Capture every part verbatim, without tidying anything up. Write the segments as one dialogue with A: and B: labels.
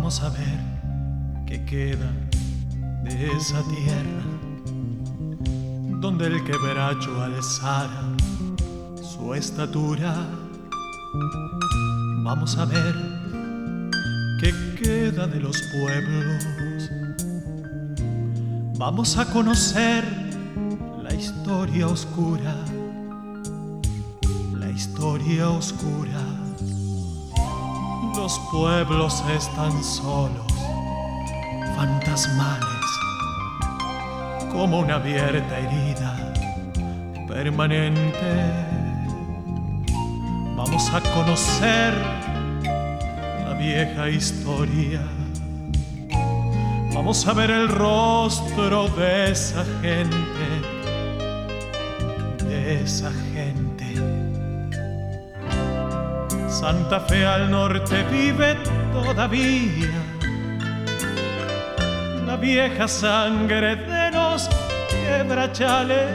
A: Vamos a ver qué queda de esa tierra donde el quebracho alzara su estatura. Vamos a ver qué queda de los pueblos. Vamos a conocer la historia oscura, la historia oscura. Los pueblos están solos, fantasmales, como una abierta herida permanente. Vamos a conocer la vieja historia. Vamos a ver el rostro de esa gente, de esa gente. Santa Fe al norte vive todavía la vieja sangre de los quebrachales.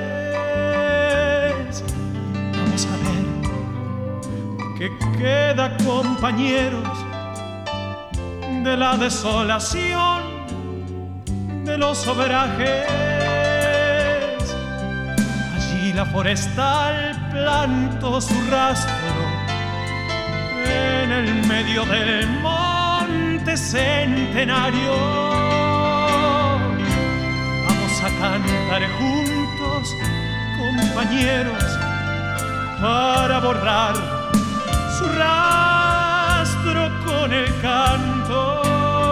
A: Vamos a ver qué queda, compañeros, de la desolación de los obrajes. Allí la forestal plantó su rastro en el medio del monte centenario. Vamos a cantar juntos, compañeros, para borrar su rastro con el canto.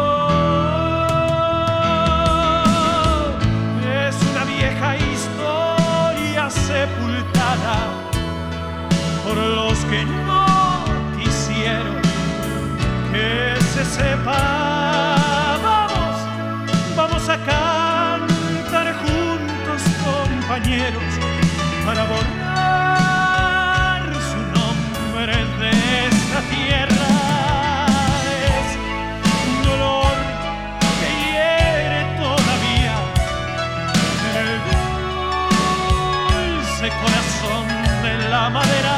A: Es una vieja historia sepultada por los que no quisieron que se sepa. Vamos, vamos a cantar juntos, compañeros, para borrar su nombre de esta tierra. Es un dolor que hiere todavía en el dulce corazón de la madera.